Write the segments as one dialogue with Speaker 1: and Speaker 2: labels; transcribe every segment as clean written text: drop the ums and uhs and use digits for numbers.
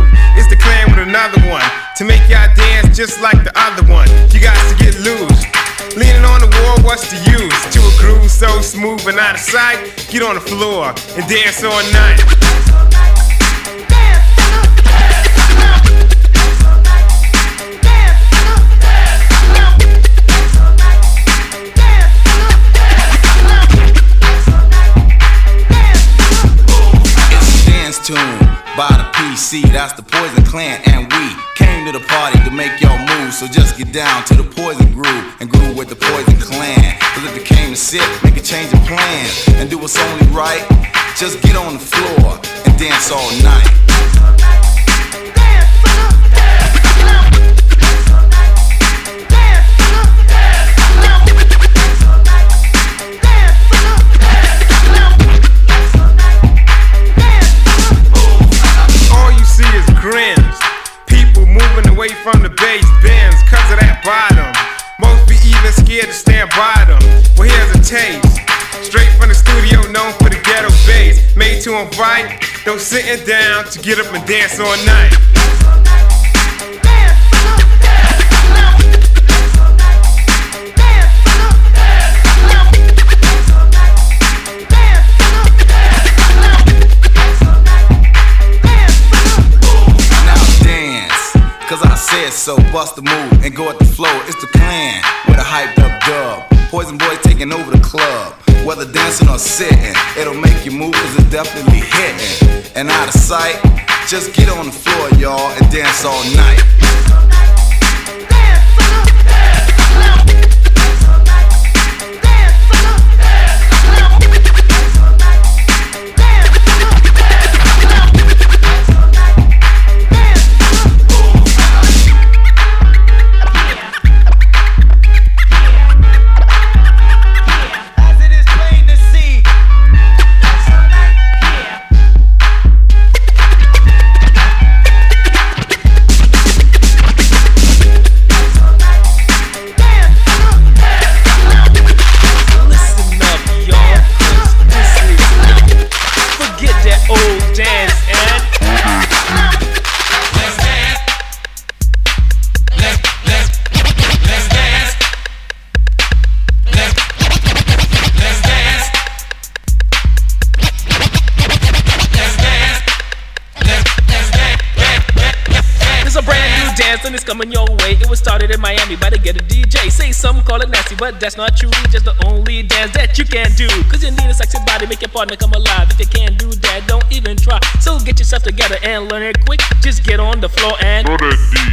Speaker 1: groove. It's the Clan with another one to make y'all dance just like the other one. You got to get loose. Leaning on the wall, what's the use? To a groove so smooth and out of sight, get on the floor and dance all night.
Speaker 2: Tune by the PC, that's the Poison Clan, and we came to the party to make y'all move. So just get down to the Poison groove and groove with the Poison Clan. Cause if you came to sit, make a change of plans and do what's only right. Just get on the floor and dance all night.
Speaker 1: Grins, people moving away from the bass bins cause of that bottom. Most be even scared to stand by them. Well, here's a taste, straight from the studio, known for the ghetto bass. Made to invite those sitting down to get up and dance all night.
Speaker 2: Cause I said so, bust the move and go at the flow. It's the Clan with a hyped up dub. Poison boys taking over the club. Whether dancing or sitting, it'll make you move cause it's definitely hitting. And out of sight, just get on the floor, y'all, and dance all night.
Speaker 3: And it's coming your way. It was started in Miami by the Get a DJ. Say some call it nasty, but that's not true. Just the only dance that you can do. Cause you need a sexy body, make your partner come alive. If you can't do that, don't even try. So get yourself together and learn it quick. Just get on the floor and
Speaker 4: throw that D.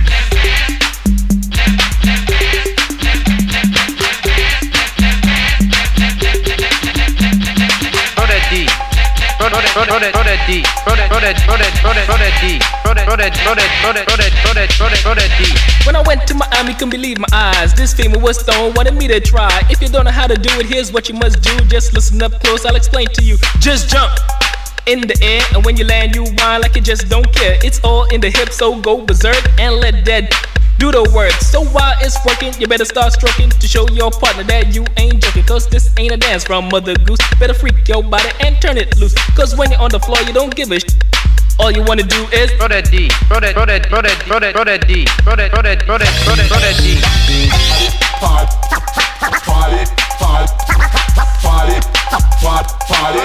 Speaker 3: When I went to Miami, couldn't believe my eyes. This female was stoned, wanted me to try. If you don't know how to do it, here's what you must do. Just listen up close, I'll explain to you. Just jump in the air, and when you land, you whine like you just don't care. It's all in the hips, so go berserk and let that do the work. So while it's working, you better start stroking to show your partner that you ain't joking. Cause this ain't a dance from Mother Goose. Better freak your body and turn it loose. Cause when you're on the floor, you don't give a shit. All you wanna do is throw that D, throw that, throw that, throw that, throw that, throw that D, throw that, throw that, throw that, throw that, throw that D.
Speaker 4: Party, party, party, party, party,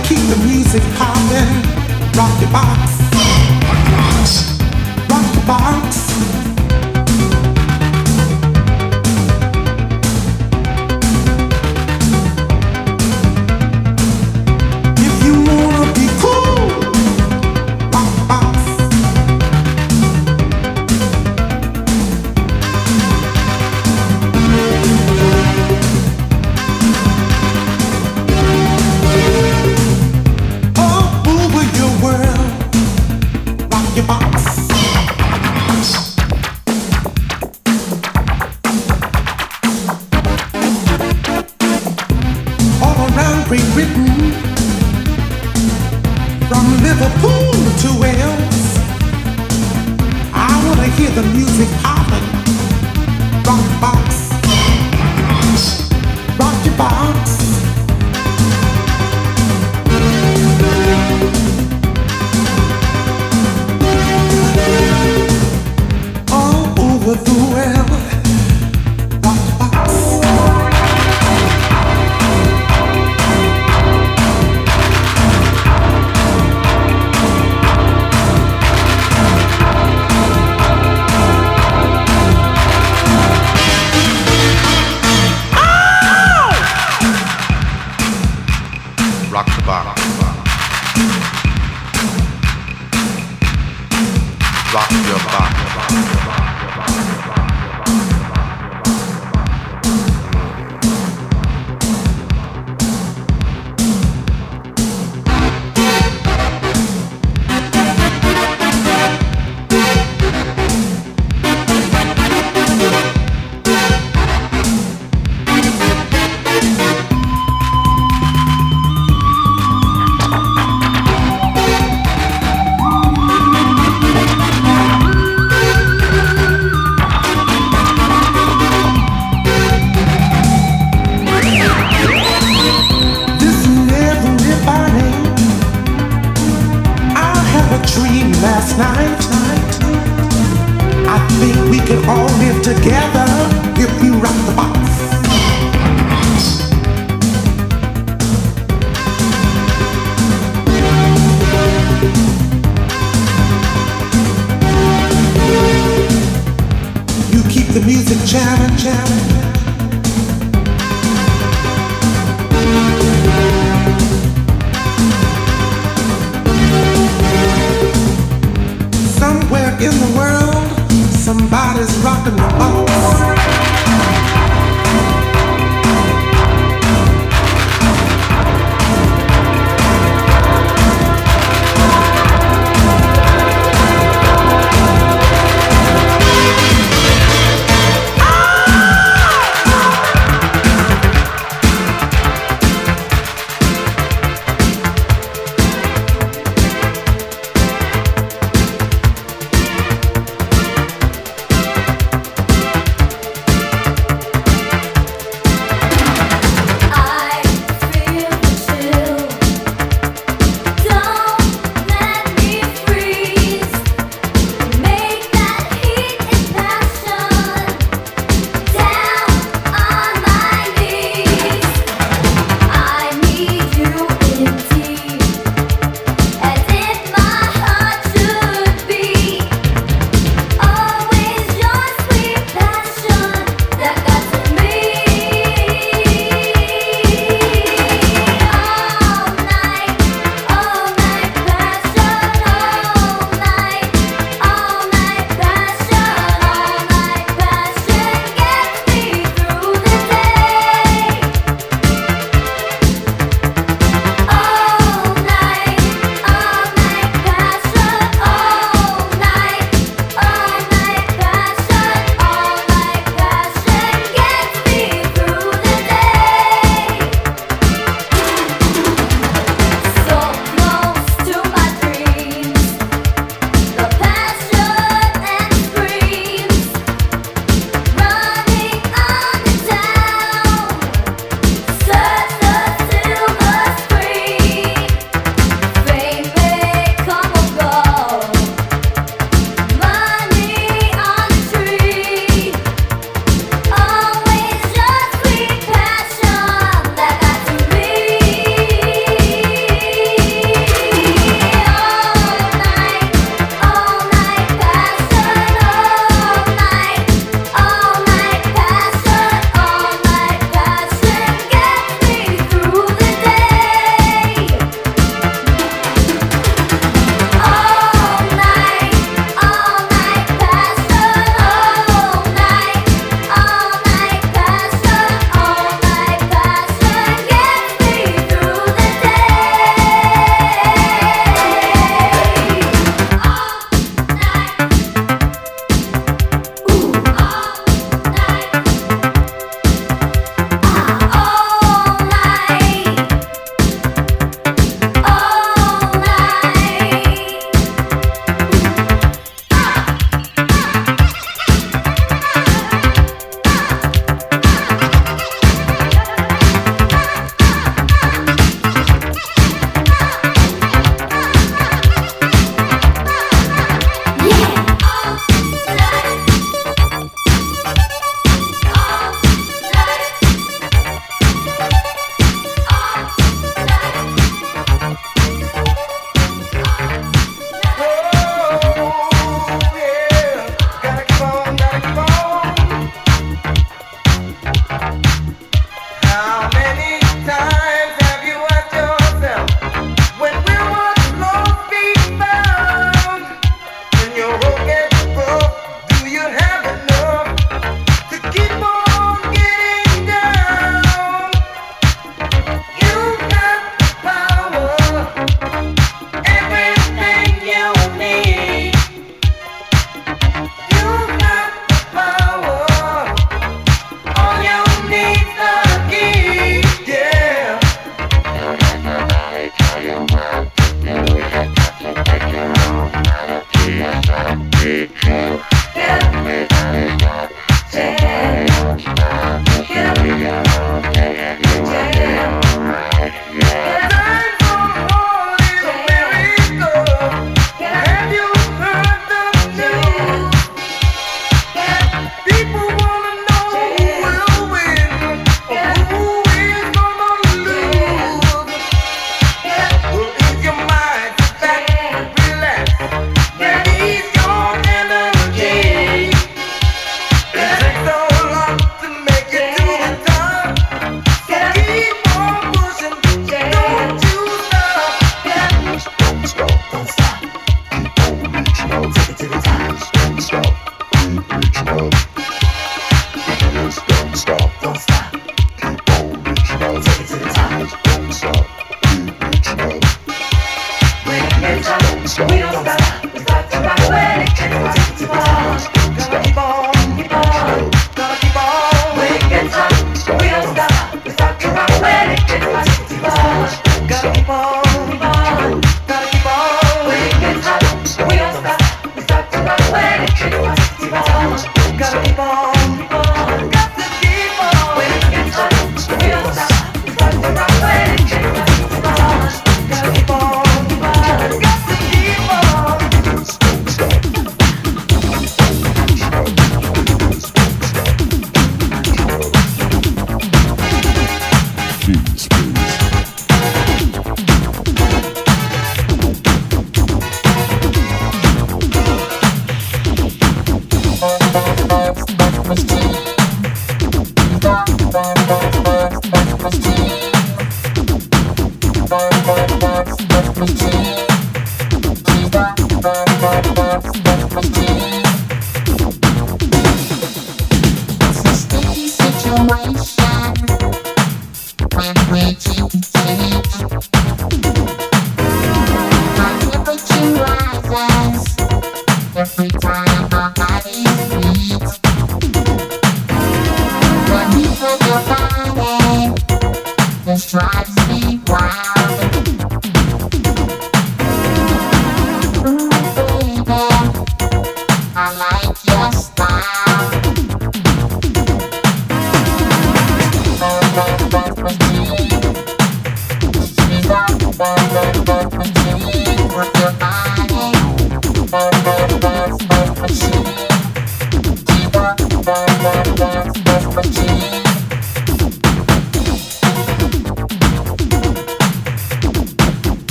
Speaker 5: keep the music poppin'. Rock the box. Rock the box. If you wanna be cool, rock the box. All over your world, rock your box. All around Great Britain, from Liverpool to Wales, I wanna hear the music poppin'. Rock the box. Rock your box. All over the world, rock the box.
Speaker 2: Rock the box. Rock your box.
Speaker 5: Listen, everybody, I had a dream last night. I think we can all live together if we rock the box. You keep the music jamming, jamming. Somewhere in the world, somebody's rocking the box.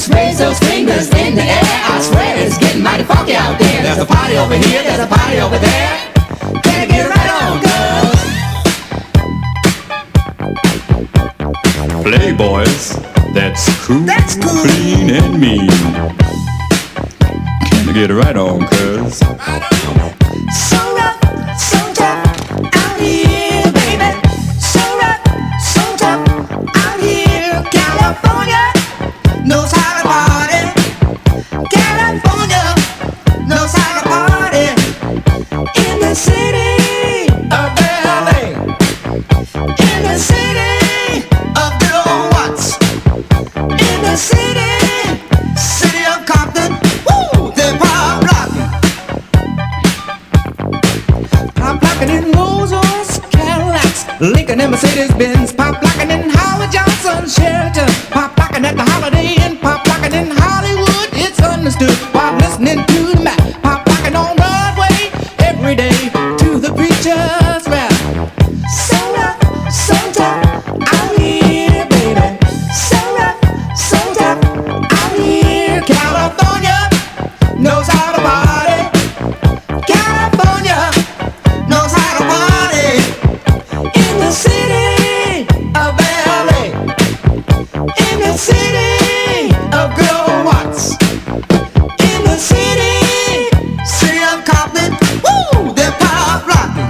Speaker 6: Just raise those fingers in the air. I swear it's getting mighty funky out there. There's a party over here, there's a party over there. Can I get right on, girls?
Speaker 7: Playboys, that's cool, clean and mean. Can I get it right on, cuz?
Speaker 6: So rough, so tough out here, baby. So rough, so tough out here. California knows how to party. California knows how to party. In the city of LA. In the city of good old Watts. In the city of Compton. Woo, they pop rockin'. Pop lockin' in Rolls Royce, Cadillacs, Lincoln and Mercedes-Benz. Pop lockin' in Howard Johnson, Sheraton. Pop lockin' at the Holiday Inn. Pop lockin' in Hollywood, it's understood. While listening to the Mac. Pop lockin' on Broadway every day to the preacher's rap. So rough, so tough out here, baby. So rough, so tough out here. California knows how to party. California knows how to party. In the city of LA. In the city of good old Watts. In the city of Compton. Woo, they're pop rockin'.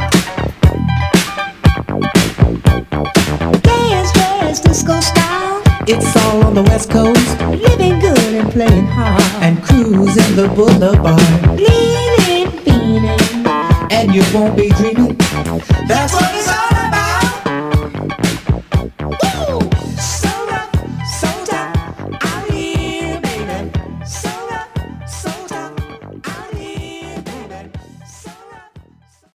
Speaker 6: Dance, dance, disco style. It's all on the West Coast. Living good and playing hard. And cruising the boulevard. Leaning, beating. And you won't be dreaming. That's what it's all